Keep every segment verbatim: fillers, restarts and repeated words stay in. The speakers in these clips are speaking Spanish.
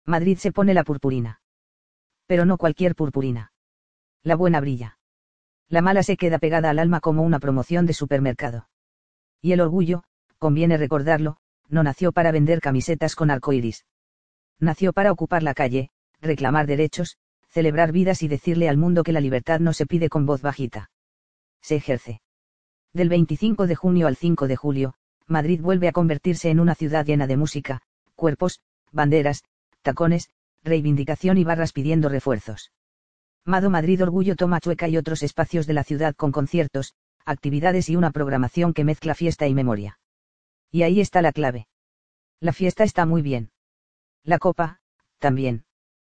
Madrid se pone la purpurina. Pero no cualquier purpurina. La buena brilla. La mala se queda pegada al alma como una promoción de supermercado. Y el orgullo, conviene recordarlo, no nació para vender camisetas con arcoíris. Nació para ocupar la calle, reclamar derechos, celebrar vidas y decirle al mundo que la libertad no se pide con voz bajita. Se ejerce. Del veinticinco de junio al cinco de julio, Madrid vuelve a convertirse en una ciudad llena de música, cuerpos, banderas, tacones, reivindicación y barras pidiendo refuerzos. Mado Madrid Orgullo toma Chueca y otros espacios de la ciudad con conciertos, actividades y una programación que mezcla fiesta y memoria. Y ahí está la clave. La fiesta está muy bien. La copa, también.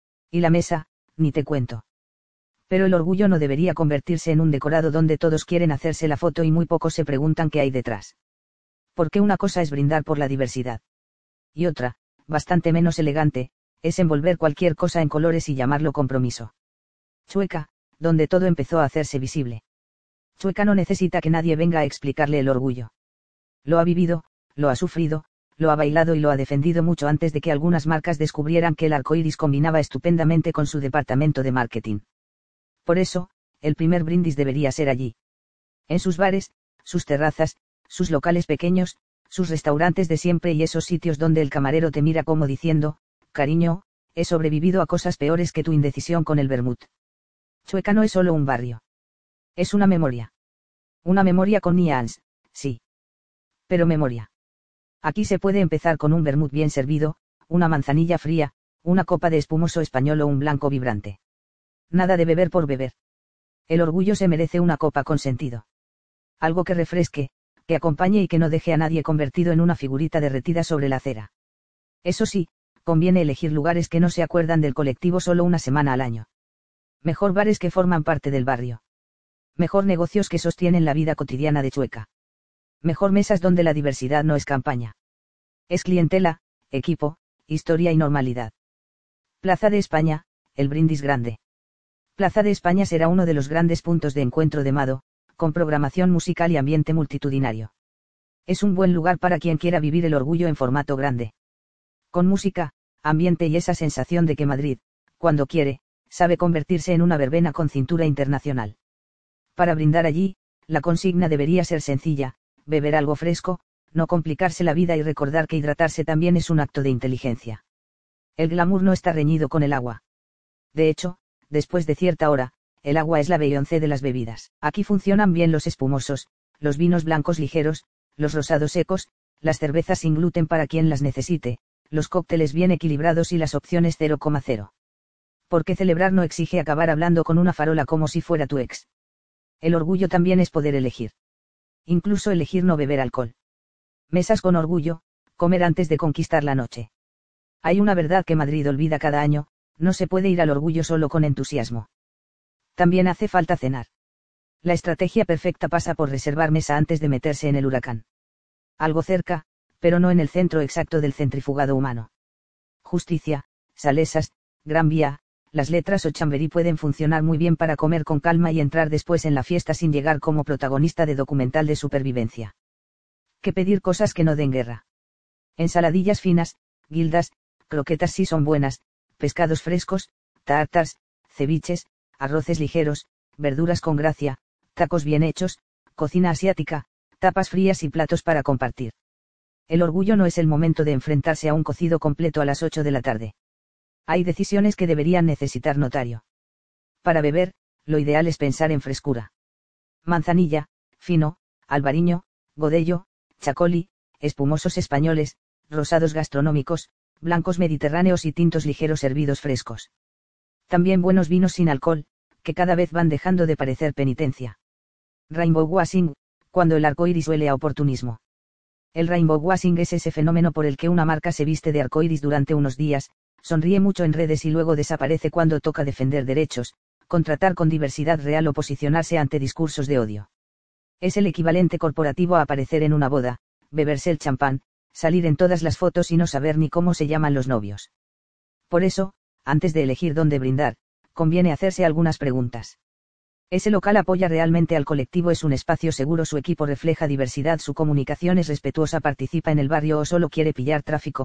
Y la mesa, ni te cuento. Pero el orgullo no debería convertirse en un decorado donde todos quieren hacerse la foto y muy pocos se preguntan qué hay detrás. Porque una cosa es brindar por la diversidad. Y otra, bastante menos elegante, es envolver cualquier cosa en colores y llamarlo compromiso. Chueca, donde todo empezó a hacerse visible. Chueca no necesita que nadie venga a explicarle el orgullo. Lo ha vivido, lo ha sufrido, lo ha bailado y lo ha defendido mucho antes de que algunas marcas descubrieran que el arcoíris combinaba estupendamente con su departamento de marketing. Por eso, el primer brindis debería ser allí. En sus bares, sus terrazas, sus locales pequeños, sus restaurantes de siempre y esos sitios donde el camarero te mira como diciendo, cariño, he sobrevivido a cosas peores que tu indecisión con el vermut. Chueca no es solo un barrio. Es una memoria. Una memoria con nians, sí. Pero memoria. Aquí se puede empezar con un vermut bien servido, una manzanilla fría, una copa de espumoso español o un blanco vibrante. Nada de beber por beber. El orgullo se merece una copa con sentido. Algo que refresque, que acompañe y que no deje a nadie convertido en una figurita derretida sobre la acera. Eso sí, conviene elegir lugares que no se acuerdan del colectivo solo una semana al año. Mejor bares que forman parte del barrio. Mejor negocios que sostienen la vida cotidiana de Chueca. Mejor mesas donde la diversidad no es campaña. Es clientela, equipo, historia y normalidad. Plaza de España, el brindis grande. Plaza de España será uno de los grandes puntos de encuentro de Mado, con programación musical y ambiente multitudinario. Es un buen lugar para quien quiera vivir el orgullo en formato grande. Con música, ambiente y esa sensación de que Madrid, cuando quiere, sabe convertirse en una verbena con cintura internacional. Para brindar allí, la consigna debería ser sencilla, beber algo fresco, no complicarse la vida y recordar que hidratarse también es un acto de inteligencia. El glamour no está reñido con el agua. De hecho, después de cierta hora, el agua es la Beyoncé de las bebidas. Aquí funcionan bien los espumosos, los vinos blancos ligeros, los rosados secos, las cervezas sin gluten para quien las necesite, los cócteles bien equilibrados y las opciones cero coma cero. Porque celebrar no exige acabar hablando con una farola como si fuera tu ex. El orgullo también es poder elegir. Incluso elegir no beber alcohol. Mesas con orgullo, comer antes de conquistar la noche. Hay una verdad que Madrid olvida cada año, no se puede ir al orgullo solo con entusiasmo. También hace falta cenar. La estrategia perfecta pasa por reservar mesa antes de meterse en el huracán. Algo cerca, pero no en el centro exacto del centrifugado humano. Justicia, Salesas, Gran Vía, Las Letras o Chamberí pueden funcionar muy bien para comer con calma y entrar después en la fiesta sin llegar como protagonista de documental de supervivencia. Que pedir cosas que no den guerra. Ensaladillas finas, guildas, croquetas sí son buenas, pescados frescos, tártars, ceviches, arroces ligeros, verduras con gracia, tacos bien hechos, cocina asiática, tapas frías y platos para compartir. El orgullo no es el momento de enfrentarse a un cocido completo a las ocho de la tarde. Hay decisiones que deberían necesitar notario. Para beber, lo ideal es pensar en frescura. Manzanilla, fino, albariño, godello, chacoli, espumosos españoles, rosados gastronómicos, blancos mediterráneos y tintos ligeros hervidos frescos. También buenos vinos sin alcohol, que cada vez van dejando de parecer penitencia. Rainbow washing, cuando el arcoíris huele a oportunismo. El rainbow washing es ese fenómeno por el que una marca se viste de arcoíris durante unos días, sonríe mucho en redes y luego desaparece cuando toca defender derechos, contratar con diversidad real o posicionarse ante discursos de odio. Es el equivalente corporativo a aparecer en una boda, beberse el champán, salir en todas las fotos y no saber ni cómo se llaman los novios. Por eso, antes de elegir dónde brindar, conviene hacerse algunas preguntas. ¿Ese local apoya realmente al colectivo? ¿Es un espacio seguro? ¿Su equipo refleja diversidad? ¿Su comunicación es respetuosa? ¿Participa en el barrio o solo quiere pillar tráfico,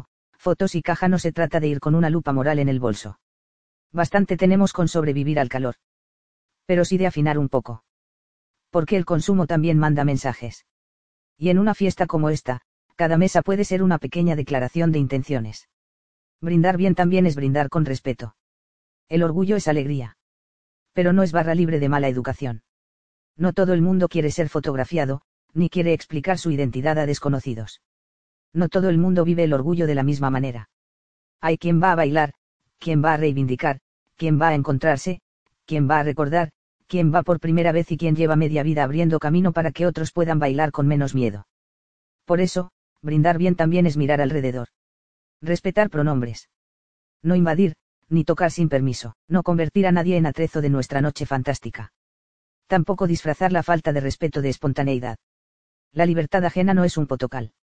fotos y caja no se trata de ir con una lupa moral en el bolso. Bastante tenemos con sobrevivir al calor. Pero sí de afinar un poco. Porque el consumo también manda mensajes. Y en una fiesta como esta, cada mesa puede ser una pequeña declaración de intenciones. Brindar bien también es brindar con respeto. El orgullo es alegría. Pero no es barra libre de mala educación. No todo el mundo quiere ser fotografiado, ni quiere explicar su identidad a desconocidos. No todo el mundo vive el orgullo de la misma manera. Hay quien va a bailar, quien va a reivindicar, quien va a encontrarse, quien va a recordar, quien va por primera vez y quien lleva media vida abriendo camino para que otros puedan bailar con menos miedo. Por eso, brindar bien también es mirar alrededor. Respetar pronombres. No invadir, ni tocar sin permiso, no convertir a nadie en atrezo de nuestra noche fantástica. Tampoco disfrazar la falta de respeto de espontaneidad. La libertad ajena no es un potocal.